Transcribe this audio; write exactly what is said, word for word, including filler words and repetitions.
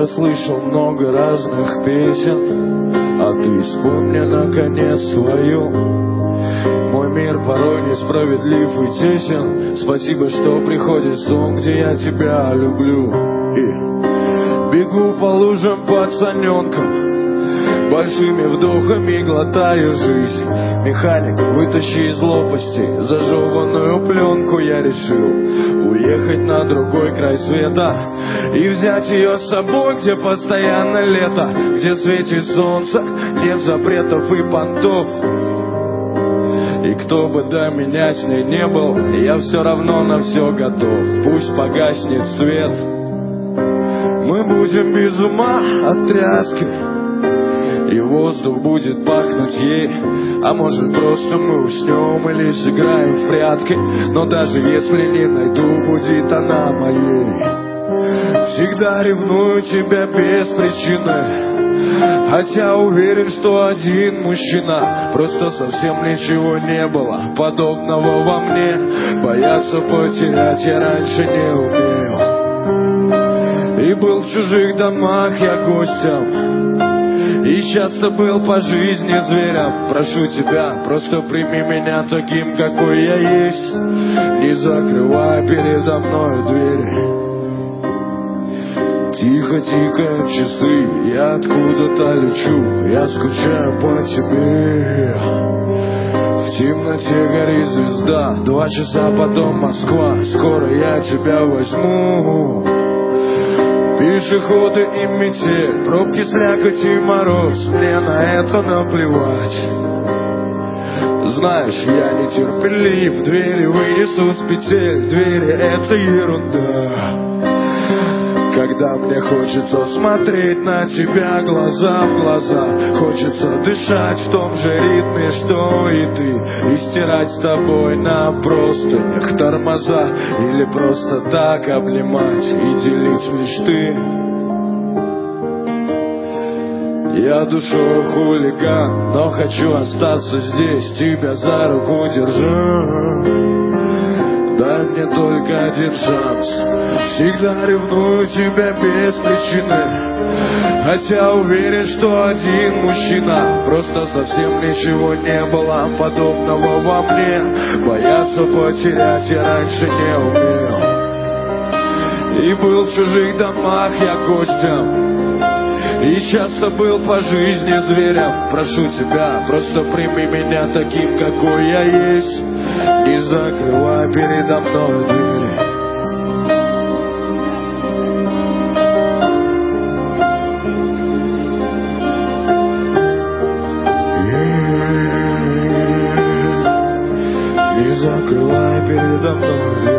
слышал много разных песен, а ты вспомни наконец свою. Мой мир порой несправедлив и тесен. Спасибо, что приходит сон, где я тебя люблю. И бегу по лужам пацаненком, большими вдохами глотаю жизнь. Механик, вытащи из лопасти зажеванную пленку. Я решил уехать на другой край света и взять ее с собой, где постоянно лето, где светит солнце, нет запретов и понтов. И кто бы до меня с ней не был, я все равно на все готов. Пусть погаснет свет, мы будем без ума от тряски, и воздух будет пахнуть ей. А может просто мы уснем или сыграем в прятки. Но даже если не найду, будет она моей. Всегда ревную тебя без причины, хотя уверен, что один мужчина. Просто совсем ничего не было подобного во мне. Бояться потерять я раньше не умел. И был в чужих домах я гостем, и часто был по жизни зверем. Прошу тебя, просто прими меня таким, какой я есть. Не закрывай передо мной двери. Тихо тикают часы, я откуда-то лечу, я скучаю по тебе. В темноте горит звезда, два часа потом Москва, скоро я тебя возьму. Пешеходы и метель, пробки, слякоть и мороз, мне на это наплевать. Знаешь, я нетерпелив, двери вынесут с петель, двери — это ерунда. Когда мне хочется смотреть на тебя глаза в глаза, хочется дышать в том же ритме, что и ты, и стирать с тобой на простынях тормоза, или просто так обнимать и делить мечты. Я душой хулиган, но хочу остаться здесь, тебя за руку держу. Дай мне только один шанс. Всегда ревную тебя без причины, хотя уверен, что один мужчина. Просто совсем ничего не было подобного во мне. Бояться потерять я раньше не умел. И был в чужих домах я гостем, и часто был по жизни зверем. Прошу тебя, просто прими меня таким, какой я есть. Не закрывай передо мной двери. Не закрывай передо мной двери.